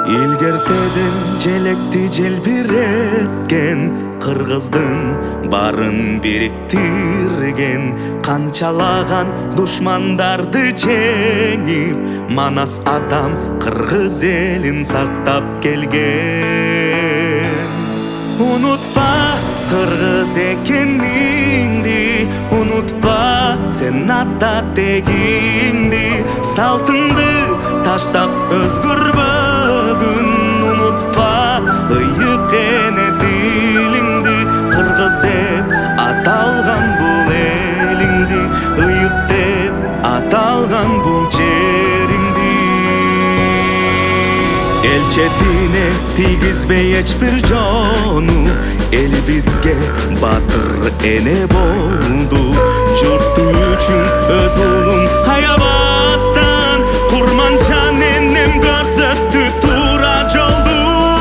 Илгертеден желекти желбиреткен кыргыздын барын бириктирген, канчалаган душмандарды жеңип, манас адам кыргыз элин сактап келген. Унутпа кыргыз экениңди, унутпа сен ата тегиңди, салтыңды таштап өзгөрбөгүн. Унутпа ыйык эне тилиңди, кыргыз деп аталган бул элиңди, ыйык деп аталган бул жериңди. Эл четине тийгизбей эч бир жоону, эл бизге батыр эне болду. Журту үчүн өз уулун аябастан, курманчан энем көрсөттү туура жолду.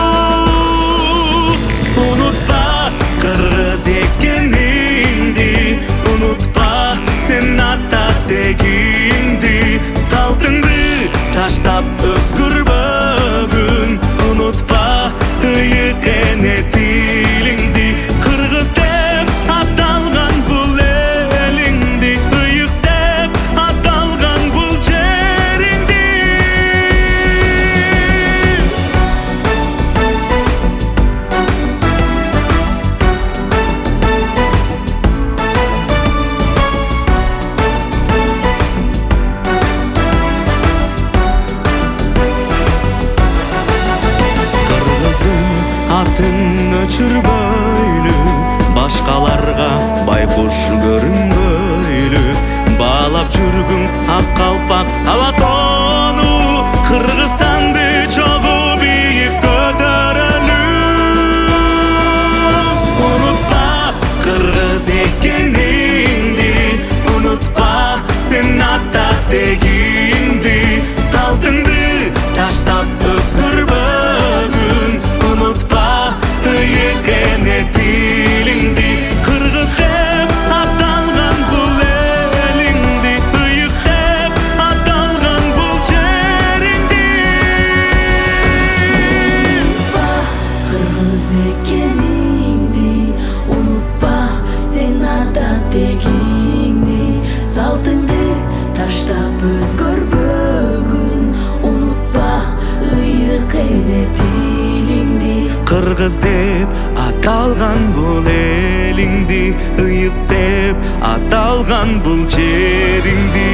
Унутпа кыргыз экениңди, унутпа сен ата тегиңди, салтыңды таштап өзгөрбөгүн. Унутпа ыйык эне тилиңди, кыргыз деп аталган бул элиңди, ыйык деп аталган бул жериңди. Атын өчүрбөйлү, башкаларга байкуш көрүнбөйлү, баалап жүргүң ак калпак алатоону, Кыргызстанды чогуу бийик көтөрөлү. Унутпа кыргыз экениңди, унутпа сен ата тегиңди, салтыңды таштап өзгөрбөгүн. Унутпа ыйык эне тилиңди, кыргыз деп аталган бул элиңди, ыйык деп аталган бул жериңди. Унутпа кыргыз экениңди, унутпа сен ата тегиңди, салтыңды таштап өзгөрбөгүн. Унутпа ыйык эне тилиңди, Кыргыз деп аталган бул элиңди, ыйык деп аталган бул жериңди.